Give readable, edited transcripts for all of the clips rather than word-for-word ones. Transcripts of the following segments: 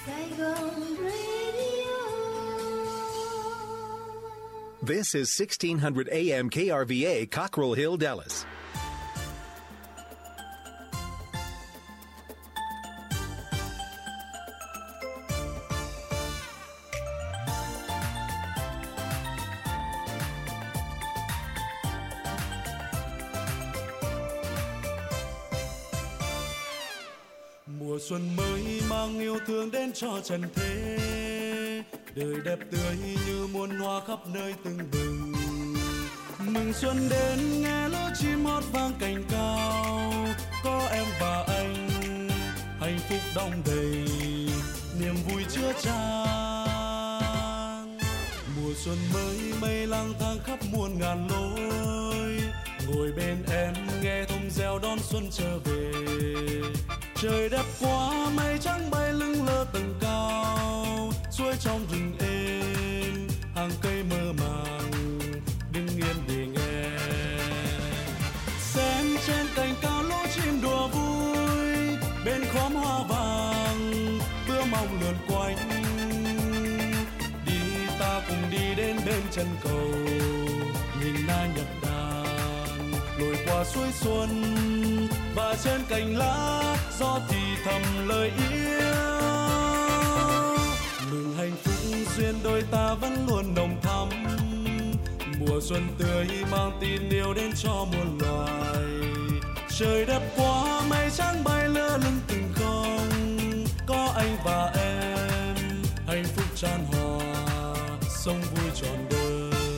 Saigon Radio. This is 1600 AM KRVA, Cockrell Hill, Dallas. Mùa xuân mới mang yêu thương đến cho trần thế, đời đẹp tươi như muôn hoa khắp nơi tưng bừng. Mừng xuân đến nghe lũ chim hót vang cành cao, có em và anh hạnh phúc đong đầy, niềm vui chứa chan. Mùa xuân mới mây lang thang khắp muôn ngàn lối, ngồi bên em nghe thông reo đón xuân trở về. Trời đẹp quá mây trắng bay lững lơ tầng cao, suối trong rừng êm hàng cây mơ màng, đứng yên để nghe. Xem trên cành cao lũ chim đùa vui, bên khóm hoa vàng bướm mong lượn quanh. Đi ta cùng đi đến bên chân cầu, nhìn na nhập đàn lội qua suối xuân, và trên cành lá gió thì thầm lời yêu. Mừng hạnh phúc duyên đôi ta vẫn luôn nồng thắm, mùa xuân tươi mang tin yêu đến cho muôn loài. Trời đẹp quá mây trắng bay lơ lửng từng không, có anh và em hạnh phúc tràn hòa, sống vui trọn đời.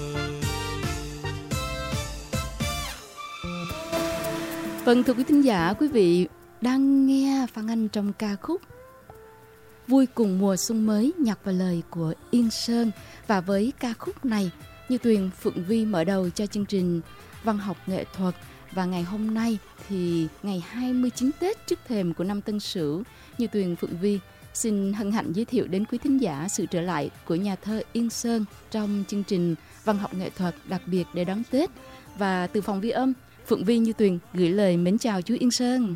Vâng, thưa quý thính giả, quý vị đang nghe Phan Anh trong ca khúc Vui cùng mùa xuân mới, nhạc và lời của Yên Sơn. Và với ca khúc này, Như Tuyền, Phượng Vi mở đầu cho chương trình văn học nghệ thuật. Và ngày hôm nay thì ngày 29 Tết trước thềm của năm Tân Sửu, Như Tuyền, Phượng Vi xin hân hạnh giới thiệu đến quý thính giả sự trở lại của nhà thơ Yên Sơn trong chương trình văn học nghệ thuật đặc biệt để đón Tết. Và từ phòng ghi âm, Phượng Vi, Như Tuyền gửi lời mến chào chú Yên Sơn.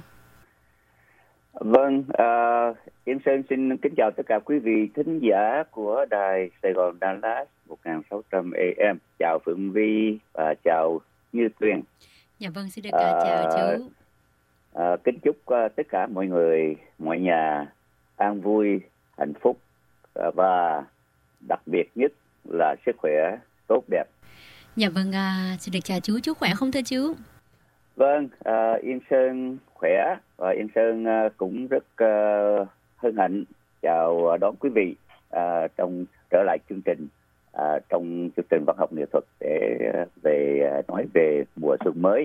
Vâng, Yên Sơn xin kính chào tất cả quý vị thính giả của đài Sài Gòn Dallas 1600 AM. Chào Phượng Vi và chào Như Tuyền. Dạ vâng, xin được chào chú. Kính chúc tất cả mọi người, mọi nhà an vui, hạnh phúc và đặc biệt nhất là sức khỏe tốt đẹp. Dạ vâng, xin được chào chú. Chú khỏe không thưa chú? Vâng, Yên Sơn khỏe và Yên Sơn cũng rất hân hạnh chào đón quý vị trong trở lại chương trình trong chương trình văn học nghệ thuật để nói về mùa xuân mới.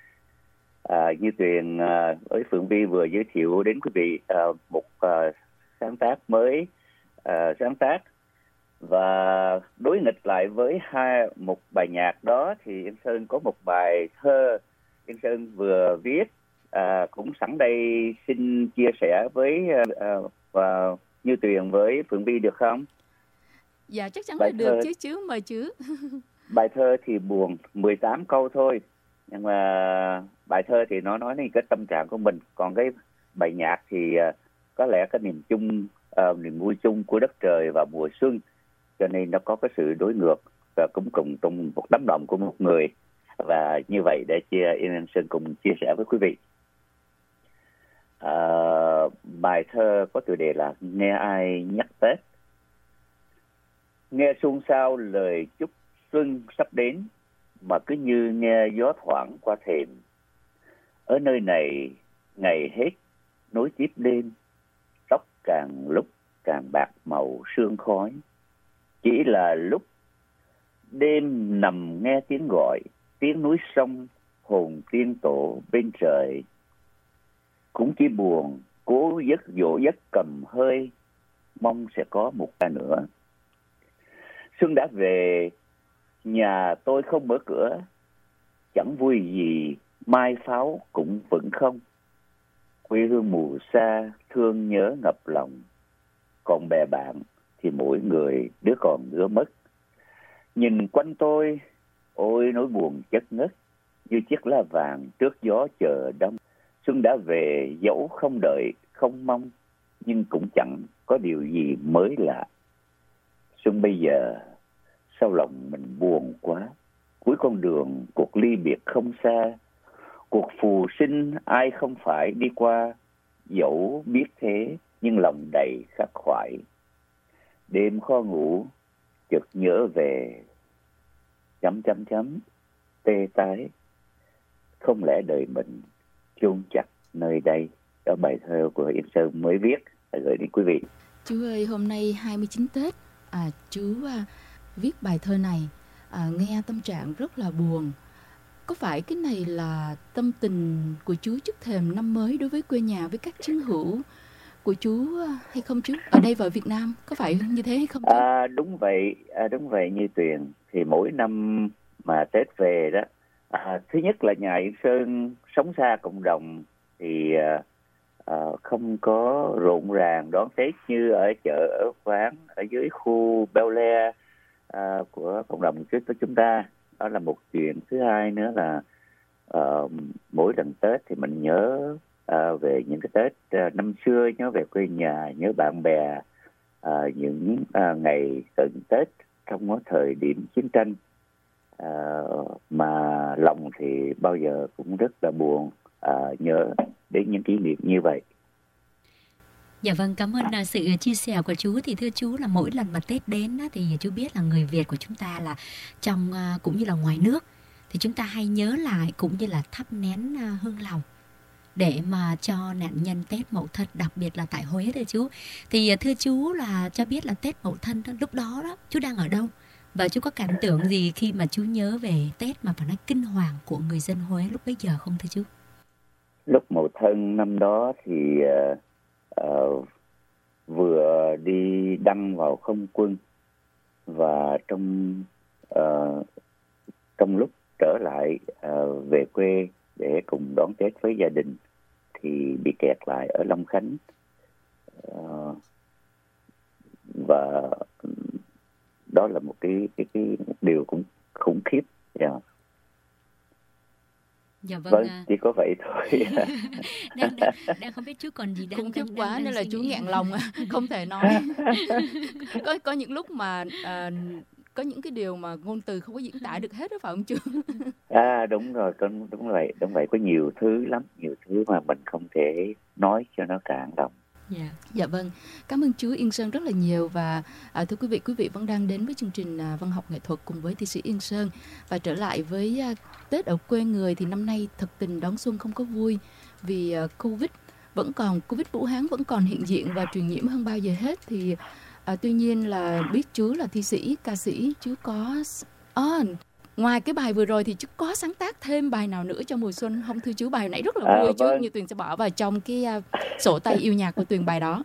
Như Tuyền với Phượng Vi vừa giới thiệu đến quý vị một sáng tác mới, sáng tác và đối nghịch lại với một bài nhạc đó thì Yên Sơn có một bài thơ Yên Sơn vừa viết, cũng sẵn đây xin chia sẻ với và Như Tuyền với Phượng Vi được không? Dạ chắc chắn là được chứ, mời chứ. Bài thơ thì buồn, 18 câu thôi, nhưng mà bài thơ thì nó nói lên cái tâm trạng của mình, còn cái bài nhạc thì có lẽ cái niềm chung, niềm vui chung của đất trời và mùa xuân, cho nên nó có cái sự đối ngược và cũng cùng trong một tấm lòng của một người. Và như vậy để Yên Sơn cùng chia sẻ với quý vị. Bài thơ có tựa đề là Nghe ai nhắc Tết. Nghe xôn xao lời chúc xuân sắp đến, mà cứ như nghe gió thoảng qua thềm. Ở nơi này ngày hết nối tiếp đêm, tóc càng lúc càng bạc màu sương khói. Chỉ là lúc đêm nằm nghe tiếng gọi, tiếng núi sông hồn tiên tổ bên trời. Cũng chỉ buồn cố giấc dỗ giấc cầm hơi, mong sẽ có một ngày nữa. Xuân đã về, nhà tôi không mở cửa, chẳng vui gì mai pháo cũng vẫn không. Quê hương mù xa thương nhớ ngập lòng, còn bè bạn thì mỗi người đứa còn đứa mất. Nhìn quanh tôi, ôi nỗi buồn chất ngất, như chiếc lá vàng trước gió chờ đông. Xuân đã về, dẫu không đợi, không mong, nhưng cũng chẳng có điều gì mới lạ. Xuân bây giờ sao lòng mình buồn quá. Cuối con đường cuộc ly biệt không xa, cuộc phù sinh ai không phải đi qua. Dẫu biết thế nhưng lòng đầy khắc khoải. Đêm khó ngủ chợt nhớ về tê tái. Không lẽ đời mình chôn chặt nơi đây. Đó bài thơ của Yên Sơn mới viết gửi đến quý vị. Chú ơi, hôm nay 29 Tết, chú viết bài thơ này, nghe tâm trạng rất là buồn. Có phải cái này là tâm tình của chú trước thềm năm mới đối với quê nhà, với các chiến hữu của chú hay không chú? Ở đây vào Việt Nam, có phải như thế hay không chú? Đúng vậy Như Tuyền. Thì mỗi năm mà Tết về đó, thứ nhất là nhà Yên Sơn sống xa cộng đồng thì không có rộn ràng đón Tết như ở chợ, ở quán, ở dưới khu Bel Air của cộng đồng của chúng ta. Đó là một chuyện. Thứ hai nữa là mỗi lần Tết thì mình nhớ về những cái Tết năm xưa, nhớ về quê nhà, nhớ bạn bè, những ngày cận Tết trong thời điểm chiến tranh, mà lòng thì bao giờ cũng rất là buồn nhớ đến những kỷ niệm như vậy. Dạ vâng, cảm ơn sự chia sẻ của chú. Thì thưa chú là mỗi lần mà Tết đến thì chú biết là người Việt của chúng ta là trong cũng như là ngoài nước thì chúng ta hay nhớ lại cũng như là thắp nén hương lòng để mà cho nạn nhân Tết Mậu Thân, đặc biệt là tại Huế thưa chú. Thì thưa chú là cho biết là Tết Mậu Thân lúc đó chú đang ở đâu? Và chú có cảm tưởng gì khi mà chú nhớ về Tết mà phải nói kinh hoàng của người dân Huế lúc bấy giờ không thưa chú? Lúc Mậu Thân năm đó thì vừa đi đăng vào không quân, và trong lúc trở lại về quê để cùng đón Tết với gia đình thì bị kẹt lại ở Long Khánh, và đó là một cái điều cũng khủng khiếp. Dạ vâng, chỉ có vậy thôi. đang không biết chú còn gì đang khủng khiếp quá nên là chú nghẹn lòng không thể nói. có những lúc mà có những cái điều mà ngôn từ không có diễn tả được hết đó phải không chú? Đúng rồi, đúng vậy, có nhiều thứ lắm, nhiều thứ mà mình không thể nói cho nó cạn lòng. Dạ vâng, cảm ơn chú Yên Sơn rất là nhiều. Và thưa quý vị vẫn đang đến với chương trình văn học nghệ thuật cùng với thi sĩ Yên Sơn. Và trở lại với Tết ở quê người thì năm nay thực tình đón xuân không có vui vì Covid Vũ Hán vẫn còn hiện diện và truyền nhiễm hơn bao giờ hết. Thì tuy nhiên là biết chú là thi sĩ, ca sĩ, chú có ngoài cái bài vừa rồi thì chú có sáng tác thêm bài nào nữa cho mùa xuân không thưa chú? Bài nãy rất là vui, chú như Tuyền sẽ bỏ vào trong cái sổ tay yêu nhạc của Tuyền bài đó.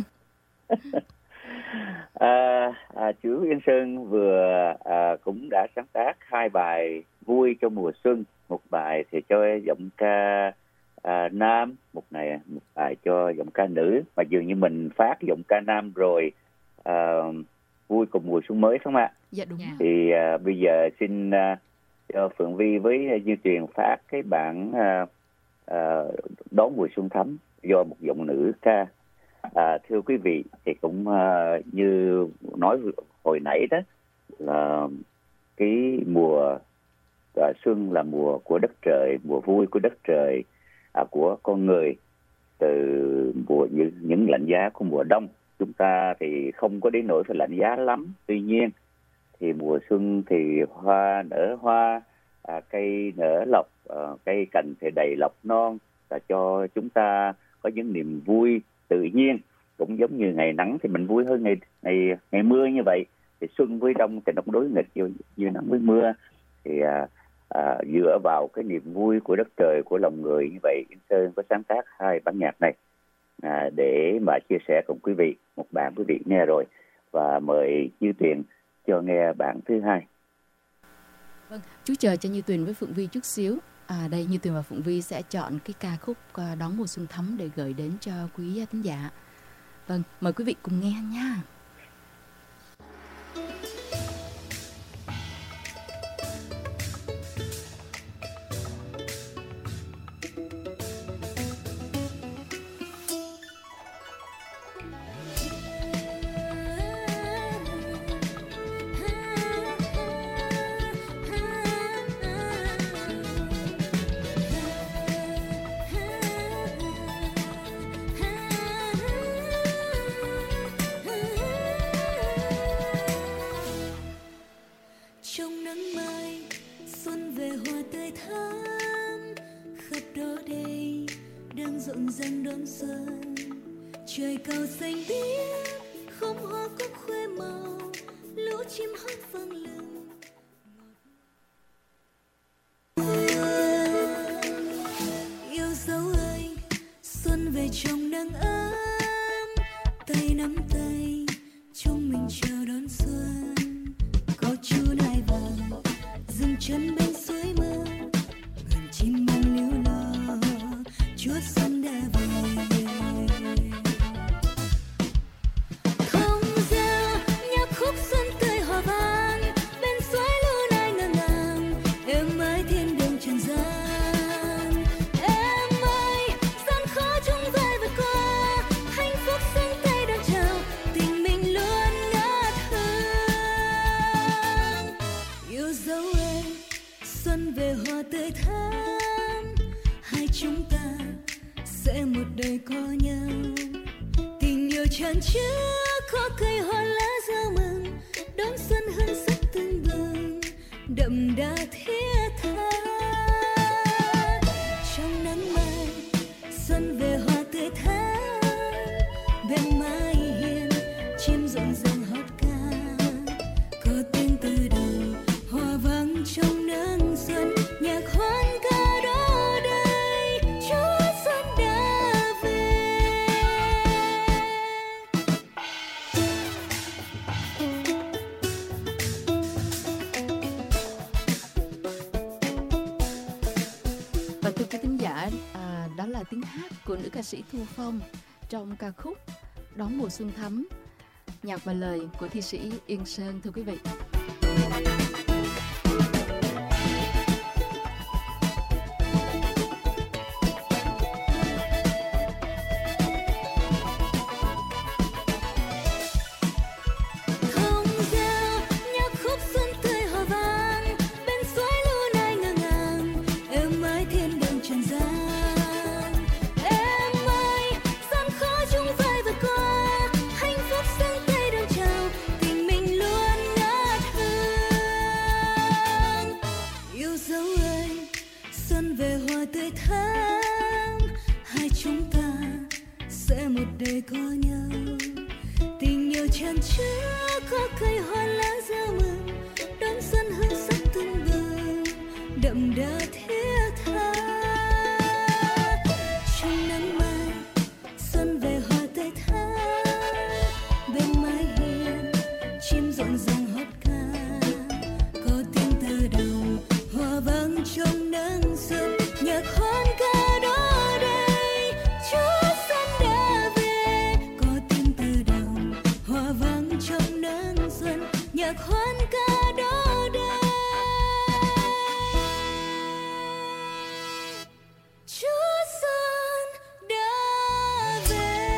Chú Yên Sơn vừa cũng đã sáng tác 2 bài vui cho mùa xuân, một bài thì cho giọng ca nam, một bài cho giọng ca nữ, mà dường như mình phát giọng ca nam rồi. Vui cùng mùa xuân mới phải không ạ? Dạ đúng. Thì bây giờ xin cho Phượng Vi với Như Tuyền phát cái bản đón mùa xuân thắm do một giọng nữ ca. Thưa quý vị, thì cũng như nói hồi nãy đó, là cái mùa xuân là mùa của đất trời, mùa vui của đất trời, của con người. Từ mùa những lạnh giá của mùa đông, chúng ta thì không có đến nỗi phải lạnh giá lắm. Tuy nhiên thì mùa xuân thì hoa nở hoa, cây nở lộc, cây cành thì đầy lộc non, là cho chúng ta có những niềm vui tự nhiên. Cũng giống như ngày nắng thì mình vui hơn ngày mưa như vậy. Thì xuân với đông thì nó đối nghịch như nắng với mưa. Thì dựa vào cái niềm vui của đất trời, của lòng người như vậy, Yên Sơn có sáng tác 2 bản nhạc này để mà chia sẻ cùng quý vị. Một bản quý vị nghe rồi, và mời Như Tuyền cho nghe bản thứ 2. Vâng, chú chờ cho Như Tuyền với Phượng Vi chút xíu. Đây Như Tuyền và Phượng Vi sẽ chọn cái ca khúc Đón mùa xuân thắm để gửi đến cho quý thính giả. Vâng, mời quý vị cùng nghe nha. trời cao xanh biếc không hoa cúc khoe màu, lũ chim hót vang lừng. Yêu dấu ơi, xuân về trong nắng ấm, tay nắm tay chúng mình chào đón xuân. Có chú nai vàng dừng chân bên suối mơ, ngàn chim mang líu lo chúa xuân đã về. Thông reo nhạc khúc xuân tươi hòa vang, bên suối lưu nai ngả ngàng, êm ái thiên đường trần gian. Em ơi gian khó chung vơi vượt qua, hạnh phúc xanh tay đón chào, tình mình luôn ngát hương. Yêu dấu ơi, xuân về hoa tươi thắm, hai chúng ta sẽ một đời có nhau. Tình yêu tràn chứa có cây hoa lá rau mừng, đón xuân hân sắc tưng bừng, đậm đà thiết tha. Trong nắng mai xuân về hoa tươi thắm, bên mái hiên chim rộn ràng hót ca. Có tiếng từ đầu hoa vang trong nắng xuân, nhạc hoan ca đó đây, Chúa xuân đã về. Và thưa quý thính giả, đó là tiếng hát của nữ ca sĩ Thu Phong trong ca khúc Đón mùa xuân thắm, nhạc và lời của thi sĩ Yên Sơn, thưa quý vị. Thông reo nhạc khúc xuân tươi hòa vang, bên suối lưu nai ngả ngàng, êm ái thiên đường trần gian. Em ơi gian khó chung vơi vượt qua, hạnh phúc xanh tay đón chào, tình mình luôn ngát hương. Yêu dấu ơi, xuân về hoa tươi thắm, hai chúng ta sẽ một đời có nhau. Tình yêu tràn chứa có cây hoa lá rau mừng, đón xuân hương sắc tưng bừng, đậm đà thiết tha. Trong nắng mai xuân về hoa tươi thắm, bên mái hiên chim rộn ràng hót ca. Có tiếng từ đầu hoa vang trong nắng xuân, nhạc hoan ca đó đây, Chúa xuân đã về. Có tiếng từ đầu hoa vang trong nắng xuân, nhạc hoan ca đó đây, Chúa xuân đã về.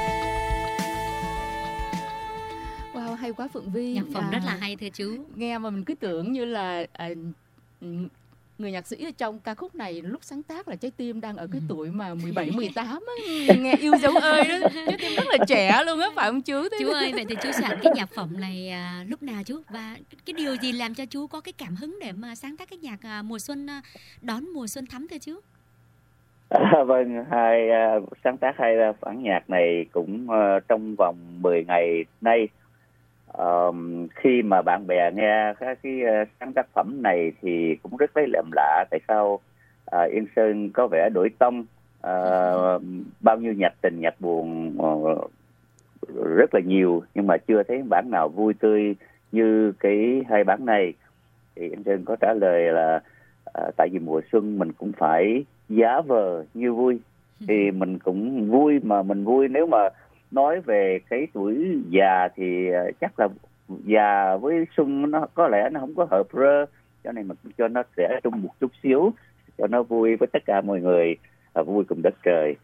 Wow, hay quá Phượng Vi. Nhạc phẩm rất là hay thưa chú. Nghe mà mình cứ tưởng như là người nhạc sĩ ở trong ca khúc này lúc sáng tác là trái tim đang ở cái tuổi mà 17, 18 á. Nghe yêu dấu ơi đó, trái tim rất là trẻ luôn á, phải không chú? Chú ơi, vậy thì chú soạn cái nhạc phẩm này lúc nào chú? Và cái điều gì làm cho chú có cái cảm hứng để mà sáng tác cái nhạc mùa xuân, đón mùa xuân thắm thưa chú? Vâng, sáng tác hai bản nhạc này cũng trong vòng 10 ngày nay. Khi mà bạn bè nghe các cái sáng tác phẩm này thì cũng rất lấy làm lạ, tại sao Yên Sơn có vẻ đổi tông, bao nhiêu nhạc tình nhạc buồn rất là nhiều, nhưng mà chưa thấy bản nào vui tươi như cái hai bản này. Thì Yên Sơn có trả lời là tại vì mùa xuân mình cũng phải giá vờ như vui, thì mình cũng vui, mà mình vui nếu mà nói về cái tuổi già thì chắc là già với xuân nó có lẽ nó không có hợp rơ, cho nên mình cho nó rẽ trung một chút xíu cho nó vui với tất cả mọi người, vui cùng đất trời.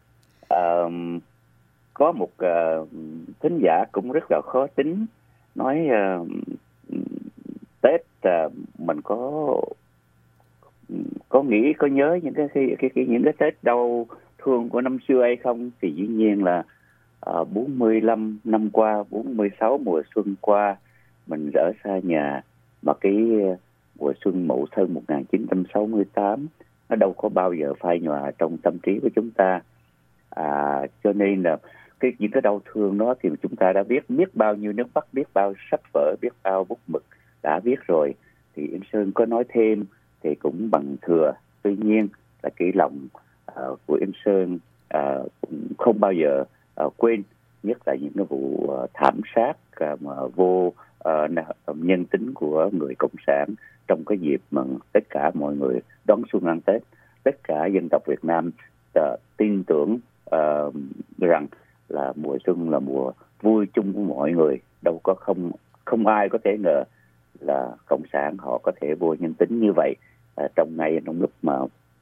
Có một thính giả cũng rất là khó tính, nói Tết mình có nghĩ, có nhớ những những cái Tết đau thương của năm xưa hay không? Thì dĩ nhiên là 45 năm qua, 46 mùa xuân qua, mình ở xa nhà, mà cái mùa xuân Mậu Thân 1968 nó đâu có bao giờ phai nhòa trong tâm trí của chúng ta. Cho nên là những cái đau thương đó thì chúng ta đã biết bao nhiêu nước mắt, biết bao sách vở, biết bao bút mực đã viết rồi. Thì Yên Sơn có nói thêm thì cũng bằng thừa. Tuy nhiên là cái lòng của Yên Sơn cũng không bao giờ quên, nhất là những cái vụ thảm sát mà vô nhân tính của người cộng sản trong cái dịp mà tất cả mọi người đón xuân ăn Tết. Tất cả dân tộc Việt Nam tin tưởng rằng là mùa xuân là mùa vui chung của mọi người. Đâu có không ai có thể ngờ là cộng sản họ có thể vô nhân tính như vậy trong lúc mà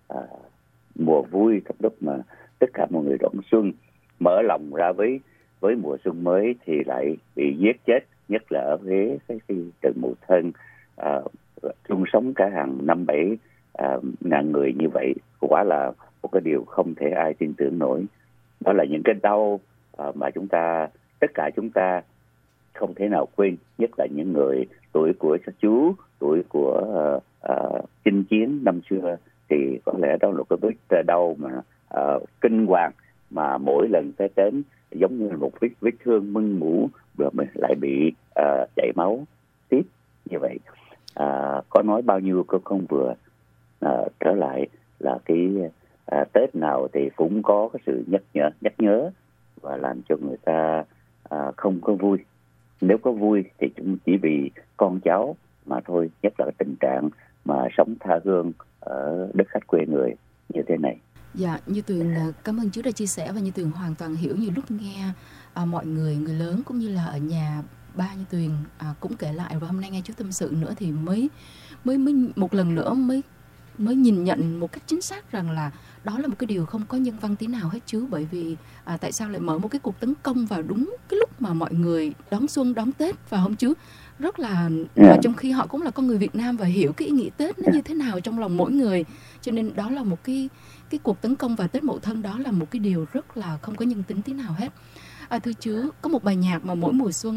mùa vui, trong lúc mà tất cả mọi người đón xuân, mở lòng ra với mùa xuân mới thì lại bị giết chết, nhất là ở Huế, cái trận mùa thân chung sống cả hàng 5-7 ngàn người như vậy, quả là một cái điều không thể ai tin tưởng nổi. Đó là những cái đau mà tất cả chúng ta không thể nào quên, nhất là những người tuổi của chú, tuổi của chinh chiến năm xưa, thì có lẽ đó là cái vết đau mà kinh hoàng, mà mỗi lần tới đến giống như một vết thương mưng mủ rồi mình lại bị chảy máu tiếp như vậy. Có nói bao nhiêu câu không vừa. Trở lại là cái Tết nào thì cũng có cái sự nhắc nhớ và làm cho người ta không có vui. Nếu có vui thì chúng chỉ vì con cháu mà thôi, nhất là tình trạng mà sống tha hương ở đất khách quê người như thế này. Dạ, Như Tuyền cảm ơn chú đã chia sẻ, và Như Tuyền hoàn toàn hiểu. Nhiều lúc nghe mọi người lớn cũng như là ở nhà ba Như Tuyền cũng kể lại, và hôm nay nghe chú tâm sự nữa thì mới một lần nữa mới nhìn nhận một cách chính xác rằng là đó là một cái điều không có nhân văn tí nào hết chú. Bởi vì tại sao lại mở một cái cuộc tấn công vào đúng cái lúc mà mọi người đón xuân đón Tết, phải không chú? Rất là trong khi họ cũng là con người Việt Nam và hiểu cái ý nghĩa Tết nó như thế nào trong lòng mỗi người, cho nên đó là một cái cuộc tấn công vào Tết Mậu Thân, đó là một cái điều rất là không có nhân tính tí nào hết. Thưa chú, có một bài nhạc mà mỗi mùa xuân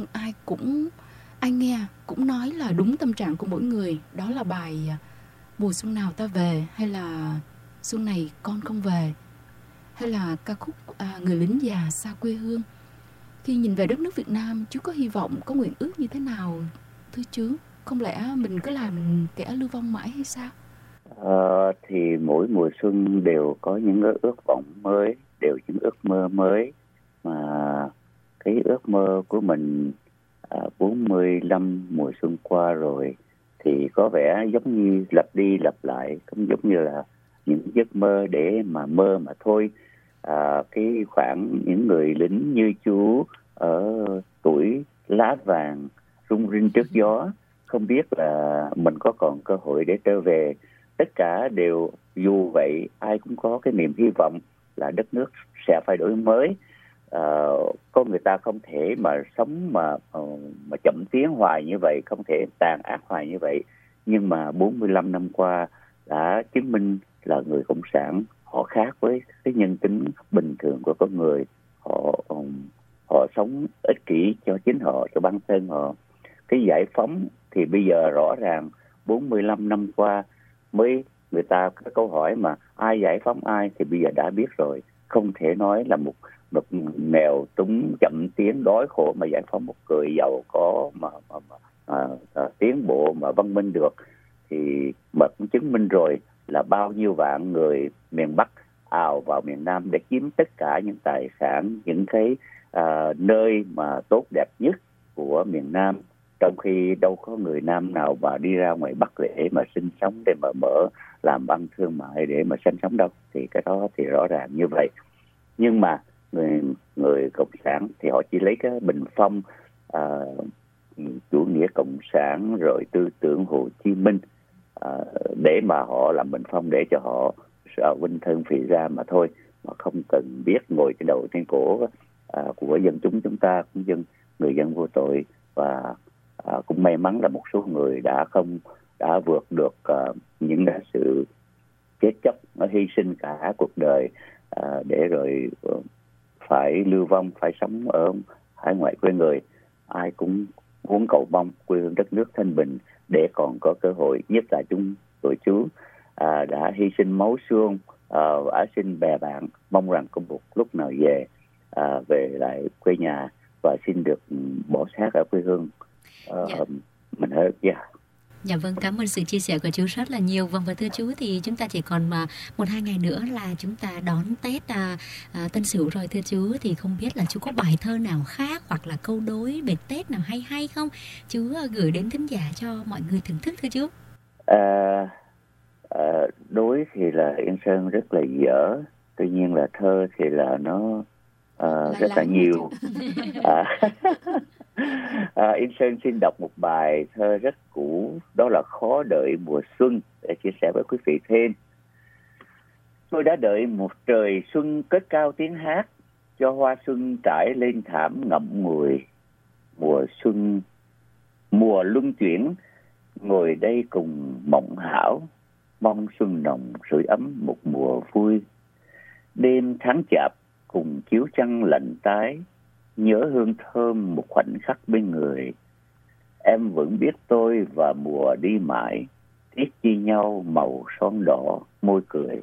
ai nghe cũng nói là đúng tâm trạng của mỗi người, đó là bài Mùa xuân nào ta về, hay là Xuân này con không về, hay là ca khúc Người lính già xa quê hương. Khi nhìn về đất nước Việt Nam, chú có hy vọng, có nguyện ước như thế nào thưa chú? Không lẽ mình cứ làm kẻ lưu vong mãi hay sao? Thì mỗi mùa xuân đều có những ước vọng mới, đều những ước mơ mới. Mà cái ước mơ của mình 45 mùa xuân qua rồi thì có vẻ giống như lặp đi lặp lại, cũng giống như là những giấc mơ để mà mơ mà thôi. Cái khoảng những người lính như chú ở tuổi lá vàng rung rinh trước gió, không biết là mình có còn cơ hội để trở về. Tất cả đều dù vậy, ai cũng có cái niềm hy vọng là đất nước sẽ phải đổi mới. Con người ta không thể mà sống mà chậm tiến hoài như vậy, không thể tàn ác hoài như vậy. Nhưng mà 45 năm qua đã chứng minh là người cộng sản họ khác với cái nhân tính bình thường của con người. Họ sống ích kỷ cho chính họ, cho bản thân họ. Cái giải phóng thì bây giờ rõ ràng 45 năm qua mới người ta có câu hỏi mà ai giải phóng ai thì bây giờ đã biết rồi. Không thể nói là một nghèo túng chậm tiến đói khổ mà giải phóng một người giàu có mà tiến bộ mà văn minh được. Thì mà cũng chứng minh rồi là bao nhiêu vạn người miền Bắc ào vào miền Nam để chiếm tất cả những tài sản, những cái nơi mà tốt đẹp nhất của miền Nam, trong khi đâu có người Nam nào mà đi ra ngoài Bắc để mà sinh sống, để mà làm ăn thương mại để mà sinh sống đâu. Thì cái đó thì rõ ràng như vậy. Nhưng mà người cộng sản thì họ chỉ lấy cái bình phong chủ nghĩa cộng sản rồi tư tưởng Hồ Chí Minh để mà họ làm bình phong để cho họ vinh thân phì ra mà thôi, mà không cần biết ngồi trên đầu trên cổ của dân chúng ta, cũng người dân vô tội. Và cũng may mắn là một số người đã vượt được những sự chết chóc, hy sinh cả cuộc đời để rồi phải lưu vong, phải sống ở hải ngoại quê người. Ai cũng muốn cầu mong quê hương đất nước thanh bình để còn có cơ hội, nhất là tụi chú đã hy sinh máu xương, đã sinh bè bạn, mong rằng có một lúc nào về về lại quê nhà và xin được bỏ xác ở quê hương mình hết. Dạ vâng, cảm ơn sự chia sẻ của chú rất là nhiều. Vâng, và thưa chú thì chúng ta chỉ còn 1-2 ngày nữa là chúng ta đón Tết Tân Sửu rồi thưa chú. Thì không biết là chú có bài thơ nào khác hoặc là câu đối về Tết nào hay không? Chú gửi đến thính giả cho mọi người thưởng thức thưa chú. Đối thì là Yên Sơn rất là dở. Tuy nhiên là thơ thì là nó rất là nhiều. Yên Sơn xin đọc một bài thơ rất cũ, đó là Khó đợi mùa xuân, để chia sẻ với quý vị thêm. Tôi đã đợi một trời xuân cất cao tiếng hát, cho hoa xuân trải lên thảm ngậm ngùi. Mùa xuân, mùa luân chuyển, ngồi đây cùng mộng hảo, mong xuân nồng sưởi ấm một mùa vui. Đêm tháng chạp cùng chiếu trăng lạnh tái, nhớ hương thơm một khoảnh khắc bên người. Em vẫn biết tôi và mùa đi mãi, tiếc chi nhau màu son đỏ môi cười.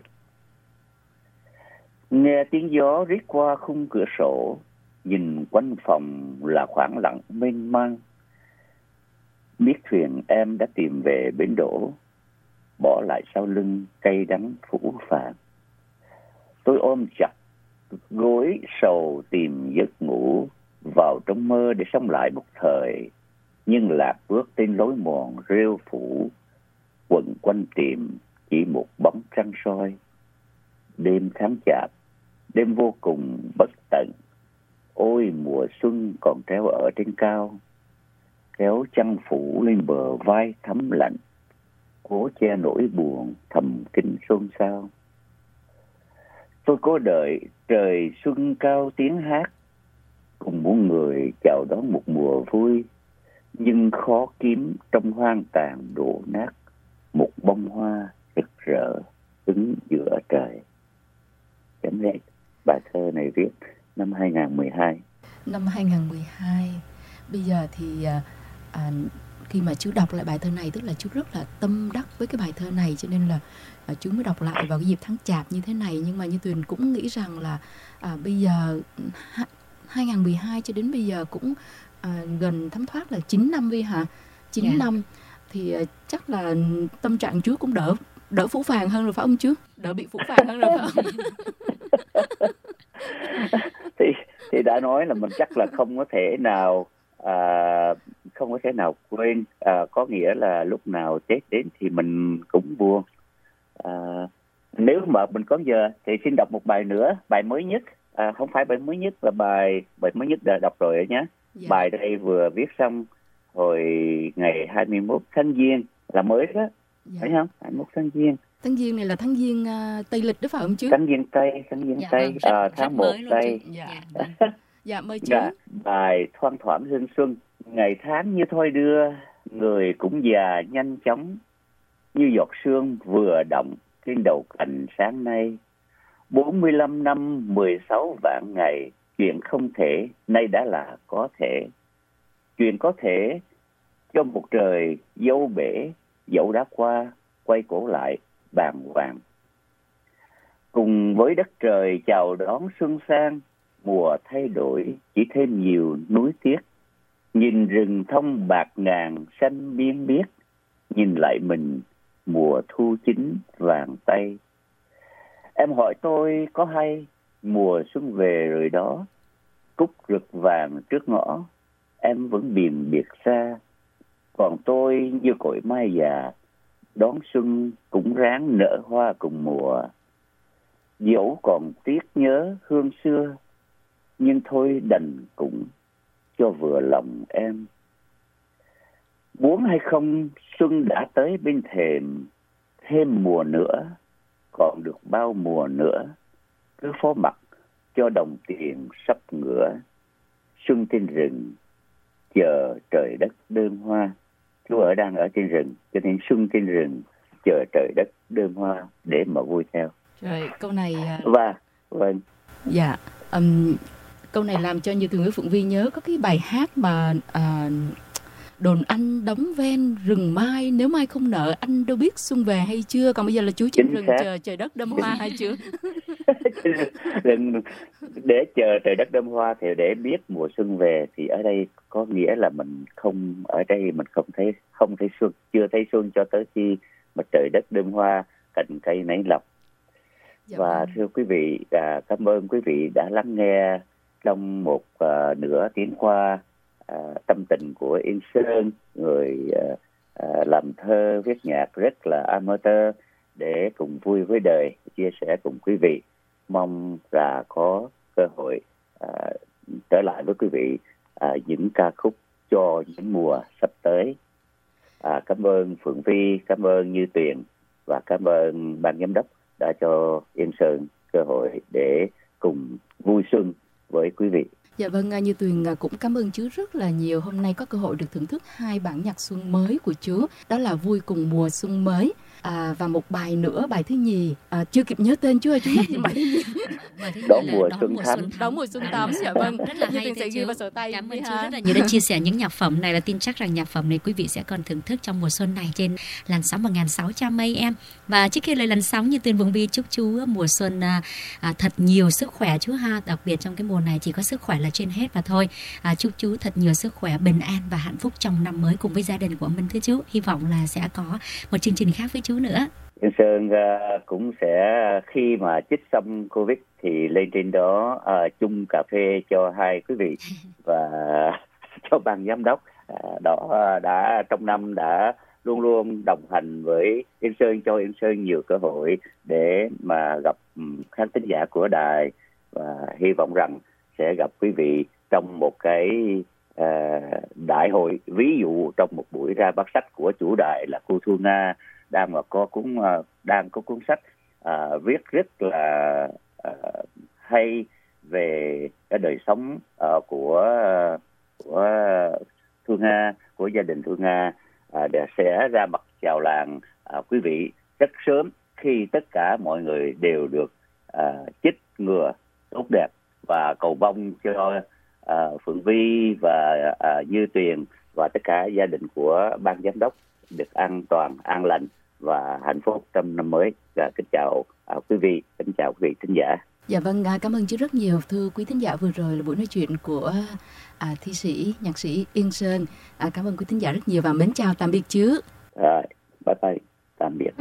Nghe tiếng gió rít qua khung cửa sổ, nhìn quanh phòng là khoảng lặng mênh mang. Biết thuyền em đã tìm về bến đỗ, bỏ lại sau lưng cay đắng phủ phàng. Tôi ôm chặt gối sầu tìm giấc ngủ, vào trong mơ để sống lại một thời. Nhưng lạc bước trên lối mòn rêu phủ, quẩn quanh tìm chỉ một bóng trăng soi. Đêm tháng chạp, đêm vô cùng bất tận, ôi mùa xuân còn treo ở trên cao. Kéo chăn phủ lên bờ vai thấm lạnh, cố che nỗi buồn thầm kín xôn xao. Tôi cố đợi trời xuân cao tiếng hát, cùng muôn người chào đón một mùa vui. Nhưng khó kiếm trong hoang tàn đổ nát, một bông hoa rực rỡ đứng giữa trời. Chấm hết. Bài thơ này viết năm 2012. Năm 2012. Bây giờ thì khi mà chú đọc lại bài thơ này, tức là chú rất là tâm đắc với cái bài thơ này, cho nên là chú mới đọc lại vào cái dịp tháng chạp như thế này. Nhưng mà như Tuyền cũng nghĩ rằng là bây giờ 2012 cho đến bây giờ cũng gần thấm thoát là 9 năm đi hả? 9 năm thì chắc là tâm trạng chú cũng đỡ phũ phàng hơn rồi phải không chú? Đỡ bị phũ phàng hơn rồi phải không? thì đã nói là mình chắc là không có thể nào quên, có nghĩa là lúc nào Tết đến thì mình cũng buồn. Nếu mà mình có giờ thì xin đọc một bài nữa, bài mới nhất, không phải bài mới nhất, là bài mới nhất đã đọc rồi nhé. Bài đây vừa viết xong hồi ngày 21 tháng Giêng là mới đó, phải không? 21 tháng Giêng. Tháng Giêng này là tháng Giêng Tây lịch đó phải không chứ? Tháng Giêng Tây, tháng 1 Tây. Dạ mời chú. Bài thoang thoảng hương xuân, ngày tháng như thôi đưa, người cũng già nhanh chóng, như giọt sương vừa động trên đầu cành sáng nay. 45 năm 16 vạn ngày, chuyện không thể nay đã là có thể. Chuyện có thể cho một trời dâu bể, dẫu đã qua quay cổ lại bàng hoàng. Cùng với đất trời chào đón xuân sang, mùa thay đổi chỉ thêm nhiều núi tiếc. Nhìn rừng thông bạc ngàn xanh biên biếc, nhìn lại mình mùa thu chín vàng tây. Em hỏi tôi có hay, mùa xuân về rồi đó, cúc rực vàng trước ngõ, em vẫn bìm biệt xa. Còn tôi như cội mai già, đón xuân cũng ráng nở hoa cùng mùa. Dẫu còn tiếc nhớ hương xưa, nhưng thôi đành cũng cho vừa lòng em. Muốn hay không, xuân đã tới bên thềm, thêm mùa nữa, còn được bao mùa nữa. Cứ phó mặc cho đồng tiền sắp ngửa, xuân trên rừng, chờ trời đất đơm hoa. Chú đang ở trên rừng, cho nên xuân trên rừng, chờ trời đất đơm hoa để mà vui theo. Rồi, câu này... Vâng. Dạ, câu này làm cho như từ ngữ Phụng Vi nhớ có cái bài hát mà đồn anh đóng ven rừng mai, nếu mai không nở anh đâu biết xuân về hay chưa. Còn bây giờ là chú trên rừng chờ trời đất đơm hoa hay chưa? Để chờ trời đất đơm hoa thì để biết mùa xuân về, thì ở đây có nghĩa là mình không, ở đây mình không thấy xuân, chưa thấy xuân cho tới khi mà trời đất đơm hoa, cành cây nảy lọc. Và thưa quý vị, cảm ơn quý vị đã lắng nghe trong một nửa tiếng qua tâm tình của Yên Sơn, người làm thơ viết nhạc rất là amateur, để cùng vui với đời, chia sẻ cùng quý vị. Mong là có cơ hội trở lại với quý vị những ca khúc cho những mùa sắp tới. Cảm ơn Phượng Vi, cảm ơn Như Tuyền và cảm ơn ban giám đốc đã cho Yên Sơn cơ hội để cùng vui xuân với quý vị. Dạ vâng, Như Tuyền cũng cảm ơn chú rất là nhiều. Hôm nay có cơ hội được thưởng thức 2 bản nhạc xuân mới của chú. Đó là Vui Cùng Mùa Xuân Mới và một bài nữa, bài thứ nhì. Chưa kịp nhớ tên chú ơi, chú nhắc gì bài thứ nhì? Đón mùa xuân thắm. Đón mùa xuân thắm, dạ vâng. Rất là hay sẽ ghi vào sổ tay. Cảm ơn chú rất là nhiều đã chia sẻ những nhạc phẩm này, và tin chắc rằng nhạc phẩm này quý vị sẽ còn thưởng thức trong mùa xuân này trên làn sóng 1600 AM. Và trước khi lời làn sóng, Như Tuyền Vương Vi chúc chú mùa xuân thật nhiều sức khỏe chú ha. Đặc biệt trong cái mùa này chỉ có sức khỏe là trên hết và thôi. Chúc chú thật nhiều sức khỏe, bình an và hạnh phúc trong năm mới cùng với gia đình của mình thưa chú. Hy vọng là sẽ có một chương trình khác với chú nữa. Yên Sơn cũng sẽ, khi mà chích xong Covid thì lên trên đó chung cà phê cho hai quý vị và cho ban giám đốc đó đã trong năm đã luôn luôn đồng hành với Yên Sơn, cho Yên Sơn nhiều cơ hội để mà gặp khán thính giả của đài, và hy vọng rằng sẽ gặp quý vị trong một cái đại hội, ví dụ trong một buổi ra mắt sách của chủ đài là cô Thu Nga đang có cuốn sách viết rất là hay về cái đời sống của Thu Nga, của gia đình Thu Nga, sẽ ra mặt chào làng quý vị rất sớm, khi tất cả mọi người đều được chích ngừa tốt đẹp, và cầu mong cho Phượng Vi và Như Tuyền và tất cả gia đình của ban giám đốc được an toàn, an lành và hạnh phúc trong năm mới. Kính chào quý vị, kính chào quý vị thính giả. Dạ vâng, cảm ơn chú rất nhiều. Thưa quý thính giả, vừa rồi là buổi nói chuyện của thi sĩ, nhạc sĩ Yên Sơn. Cảm ơn quý thính giả rất nhiều và mến chào tạm biệt chú. Bye bye, tạm biệt.